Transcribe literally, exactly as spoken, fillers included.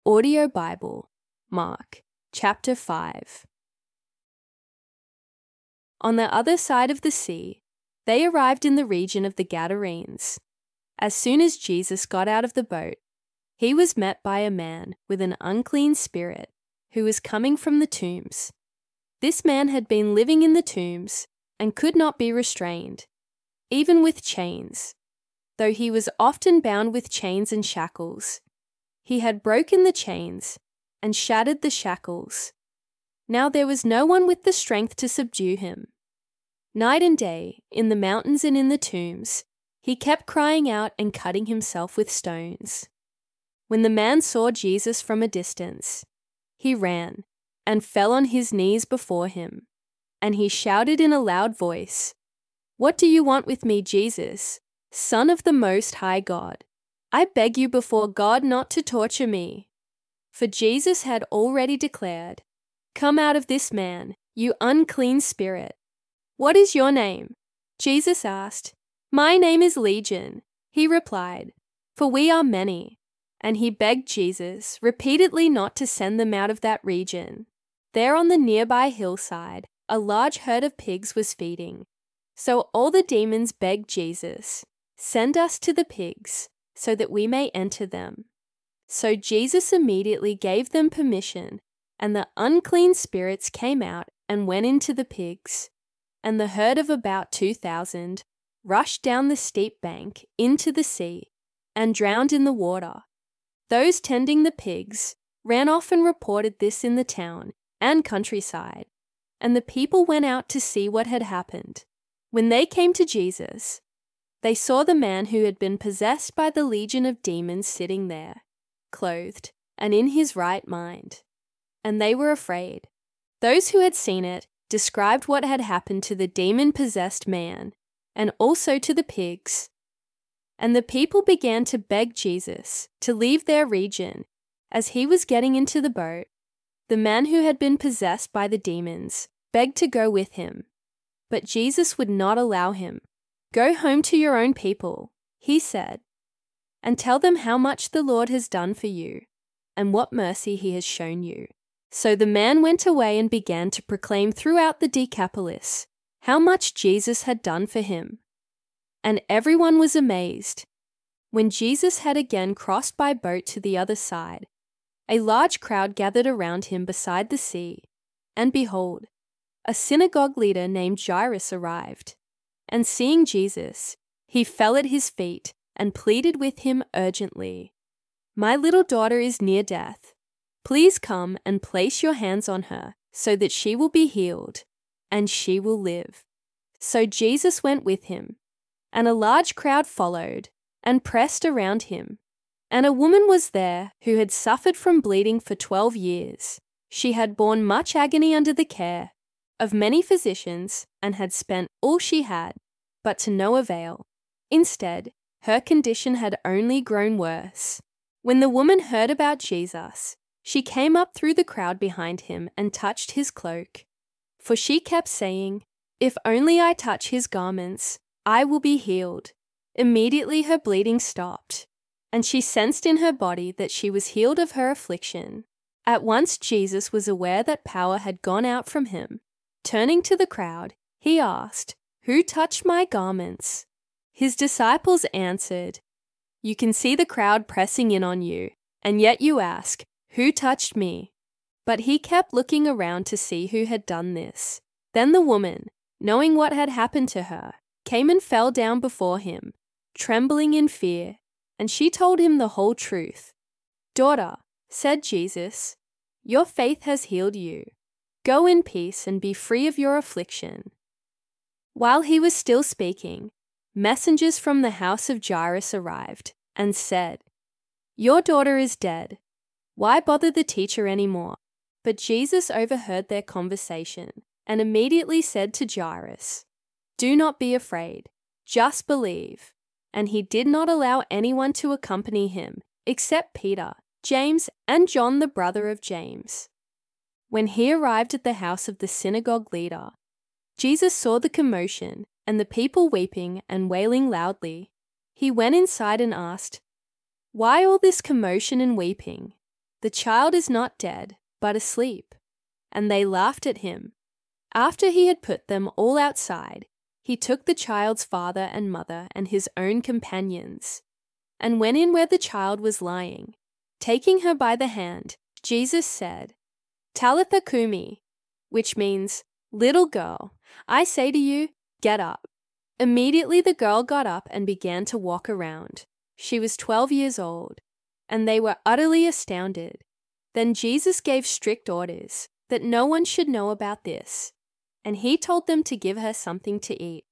Audio Bible, Mark, chapter five. On the other side of the sea, they arrived in the region of the Gadarenes. As soon as Jesus got out of the boat, he was met by a man with an unclean spirit who was coming from the tombs. This man had been living in the tombs and could not be restrained, even with chains, though he was often bound with chains and shackles. He had broken the chains and shattered the shackles. Now there was no one with the strength to subdue him. Night and day, in the mountains and in the tombs, he kept crying out and cutting himself with stones. When the man saw Jesus from a distance, he ran and fell on his knees before him, and he shouted in a loud voice, "What do you want with me, Jesus, Son of the Most High God? I beg you before God not to torture me." For Jesus had already declared, "Come out of this man, you unclean spirit." "What is your name?" Jesus asked. "My name is Legion," he replied, "for we are many." And he begged Jesus repeatedly not to send them out of that region. There on the nearby hillside, a large herd of pigs was feeding. So all the demons begged Jesus, "Send us to the pigs, so that we may enter them." So Jesus immediately gave them permission, and the unclean spirits came out and went into the pigs. And the herd of about two thousand rushed down the steep bank into the sea and drowned in the water. Those tending the pigs ran off and reported this in the town and countryside, and the people went out to see what had happened. When they came to Jesus, they saw the man who had been possessed by the legion of demons sitting there, clothed and in his right mind, and they were afraid. Those who had seen it described what had happened to the demon-possessed man and also to the pigs. And the people began to beg Jesus to leave their region. As he was getting into the boat, the man who had been possessed by the demons begged to go with him. But Jesus would not allow him. "Go home to your own people," he said, "and tell them how much the Lord has done for you and what mercy he has shown you." So the man went away and began to proclaim throughout the Decapolis how much Jesus had done for him. And everyone was amazed. When Jesus had again crossed by boat to the other side, a large crowd gathered around him beside the sea, and behold, a synagogue leader named Jairus arrived. And seeing Jesus, he fell at his feet and pleaded with him urgently, "My little daughter is near death. Please come and place your hands on her so that she will be healed, and she will live." So Jesus went with him, and a large crowd followed and pressed around him. And a woman was there who had suffered from bleeding for twelve years. She had borne much agony under the care of many physicians and had spent all she had, but to no avail. Instead, her condition had only grown worse. When the woman heard about Jesus, she came up through the crowd behind him and touched his cloak. For she kept saying, "If only I touch his garments, I will be healed." Immediately her bleeding stopped, and she sensed in her body that she was healed of her affliction. At once Jesus was aware that power had gone out from him. Turning to the crowd, he asked, "Who touched my garments?" His disciples answered, "You can see the crowd pressing in on you, and yet you ask, 'Who touched me?'" But he kept looking around to see who had done this. Then the woman, knowing what had happened to her, came and fell down before him, trembling in fear, and she told him the whole truth. "Daughter," said Jesus, "your faith has healed you. Go in peace and be free of your affliction." While he was still speaking, messengers from the house of Jairus arrived and said, "Your daughter is dead. Why bother the teacher anymore?" But Jesus overheard their conversation and immediately said to Jairus, "Do not be afraid, just believe." And he did not allow anyone to accompany him except Peter, James, and John the brother of James. When he arrived at the house of the synagogue leader, Jesus saw the commotion and the people weeping and wailing loudly. He went inside and asked, "Why all this commotion and weeping? "The child is not dead, but asleep." And they laughed at him. After he had put them all outside, he took the child's father and mother and his own companions, and went in where the child was lying. Taking her by the hand, Jesus said, "Talitha cumi," which means, "Little girl, I say to you, get up." Immediately the girl got up and began to walk around. She was twelve years old, and they were utterly astounded. Then Jesus gave strict orders that no one should know about this, and he told them to give her something to eat.